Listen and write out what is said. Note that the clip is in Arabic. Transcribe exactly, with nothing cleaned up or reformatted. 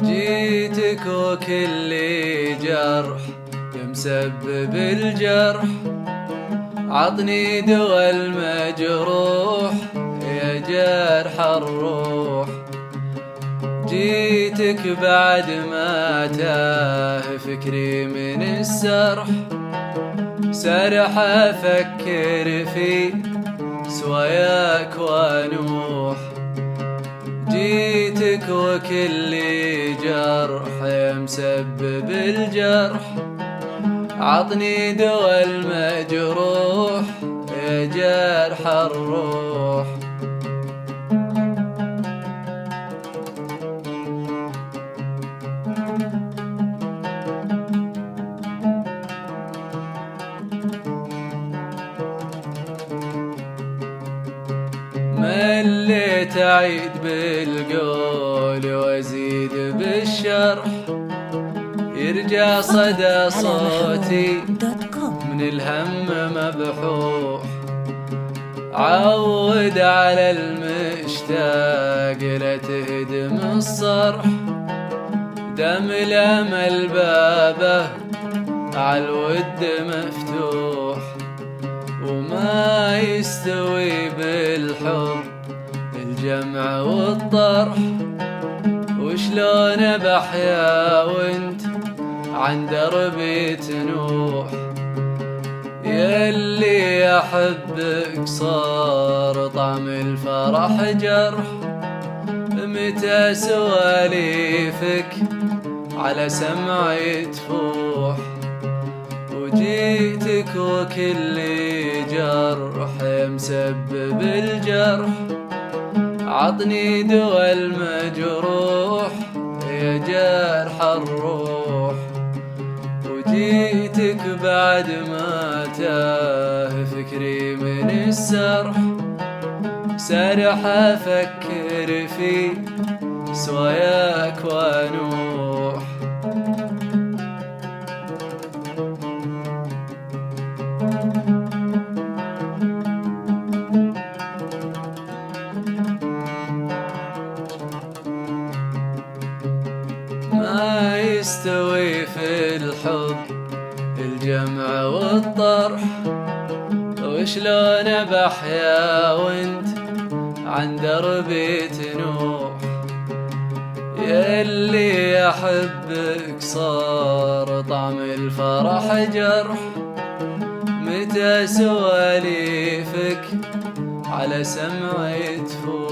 جيتك وكل جرح يمسبب الجرح، عطني دوا المجروح يا جرح الروح. جيتك بعد ما تاه فكري من السرح، سرح أفكر في سواياك وانوح. جيتك وكل جرح يمسبب الجرح، عطني دوا المجروح يا جرح الروح. مليت أعيد بالقول وأزيد بالشرح، يرجع صدى صوتي من الهم مبحوح. عود على المشتاق لا تهدم الصرح، دم الأمل بابه عالود مفتوح. وما يستوي بالحب الجمع والطرح، وشلون بحيا وانت عن دربي تنوح. ياللي احبك صار طعم الفرح جرح، متى سواليفك على سمعي تفوح. وجيتك وكل جرح يمسبب الجرح، عطني دوا المجروح يا جرح الروح. وجيتك بعد ما تاه فكري من السرح، سرح أفكر في سواياك وانوح. ما يستوي في الحب الجمع والطرح، وشلون بحيا وانت عن دربي تنوح. ياللي احبك صار طعم الفرح جرح، متى سواليفك على سمعي تفوح.